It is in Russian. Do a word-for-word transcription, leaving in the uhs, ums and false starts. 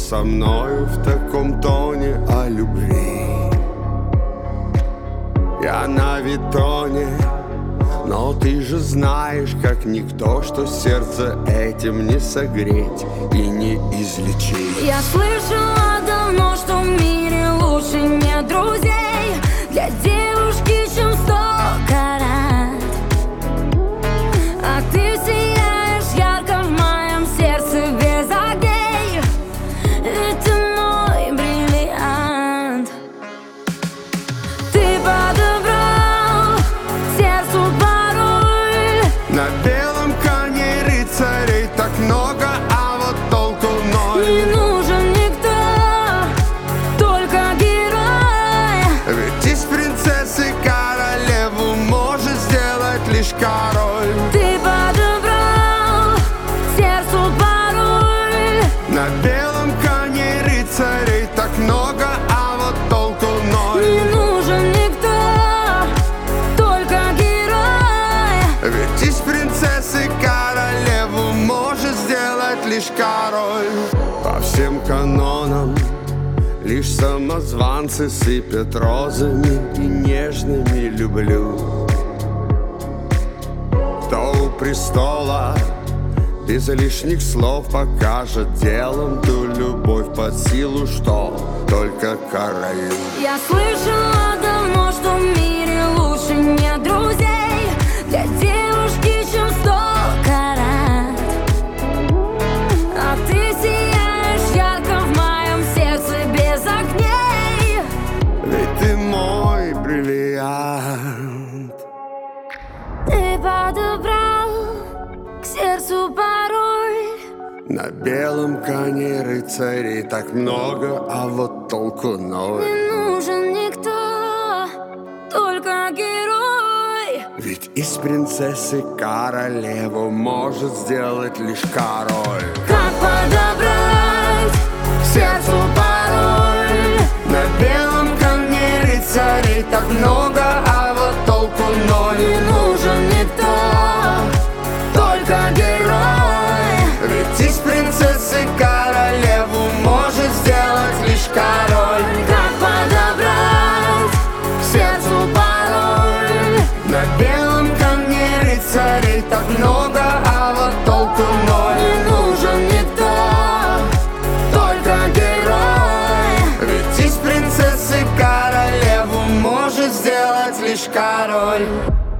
со мною в таком тоне о любви. Я на Витоне, но ты же знаешь, как никто, что сердце этим не согреть и не излечить. Я слышала давно, что в мире лучше нет друзей для девушки, чем сто карат. А ты сияешь ярко в моем сердце без огней, ведь ты мой бриллиант. Ты подобрал сердцу пароль. На белом коне рыцарей так много, а вот толку ноль. Не нужен никто, только герой. Ведь из принцессы королеву может сделать лишь король. Ты подобрал сердцу пароль. На белом коне рыцарей так много, а вот толку ноль. Не нужен никто, только герой. Ведь из принцессы королеву может сделать лишь король. По всем канонам лишь самозванцы сыпят розами и нежными люблю. Кто у престола без лишних слов покажет делом ту любовь под силу, что только королю. Я слышала давно, что в мире лучше нет друзей для девушки, чем сто карат. А ты сияешь ярко в моем сердце без огней. Ведь ты мой бриллиант. Ты подобрал к сердцу пароль. На белом коне рыцарей так много, а вот толку ноль. Не нужен никто, только герой. Ведь из принцессы королеву может сделать лишь король. Как подобрать к сердцу пароль? На белом коне рыцарей так много, а вот толку ноль. Не нужен никто, только герой. Ведь из принцессы королеву может сделать лишь король. Как подобрать к сердцу пароль? На белом коне рыцарей так много, а вот толку ноль. Не нужен никто, только герой. Ведь из принцессы королеву может сделать лишь король.